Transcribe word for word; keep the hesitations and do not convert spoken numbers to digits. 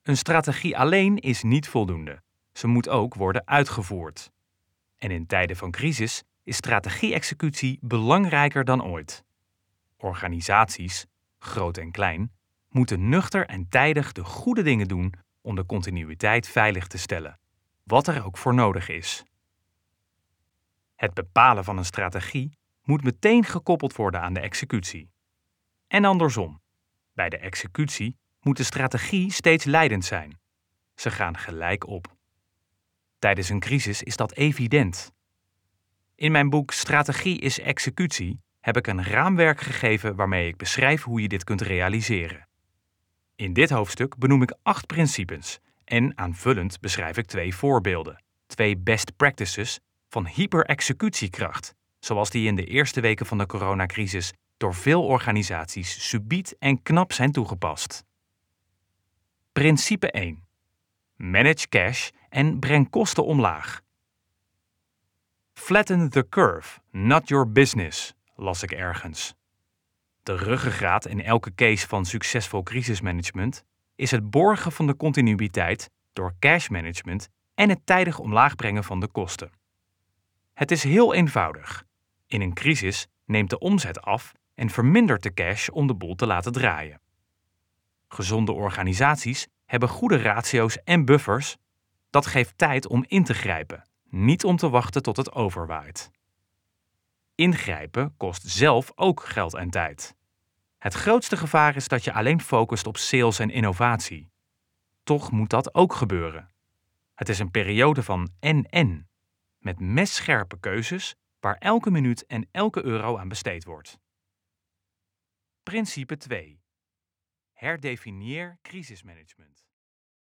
Een strategie alleen is niet voldoende. Ze moet ook worden uitgevoerd. En in tijden van crisis is strategie-executie belangrijker dan ooit. Organisaties, groot en klein, moeten nuchter en tijdig de goede dingen doen om de continuïteit veilig te stellen, wat er ook voor nodig is. Het bepalen van een strategie moet meteen gekoppeld worden aan de executie. En andersom. Bij de executie moet de strategie steeds leidend zijn. Ze gaan gelijk op. Tijdens een crisis is dat evident. In mijn boek Strategie is executie heb ik een raamwerk gegeven waarmee ik beschrijf hoe je dit kunt realiseren. In dit hoofdstuk benoem ik acht principes en aanvullend beschrijf ik twee voorbeelden, twee best practices van hyper-executiekracht, zoals die in de eerste weken van de coronacrisis door veel organisaties subiet en knap zijn toegepast. Principe één. Manage cash en breng kosten omlaag. Flatten the curve, not your business, las ik ergens. De ruggengraat in elke case van succesvol crisismanagement is het borgen van de continuïteit door cashmanagement en het tijdig omlaag brengen van de kosten. Het is heel eenvoudig. In een crisis neemt de omzet af en vermindert de cash om de boel te laten draaien. Gezonde organisaties hebben goede ratio's en buffers. Dat geeft tijd om in te grijpen, niet om te wachten tot het overwaait. Ingrijpen kost zelf ook geld en tijd. Het grootste gevaar is dat je alleen focust op sales en innovatie. Toch moet dat ook gebeuren. Het is een periode van en-en, met messcherpe keuzes waar elke minuut en elke euro aan besteed wordt. Principe twee. Herdefinieer crisismanagement.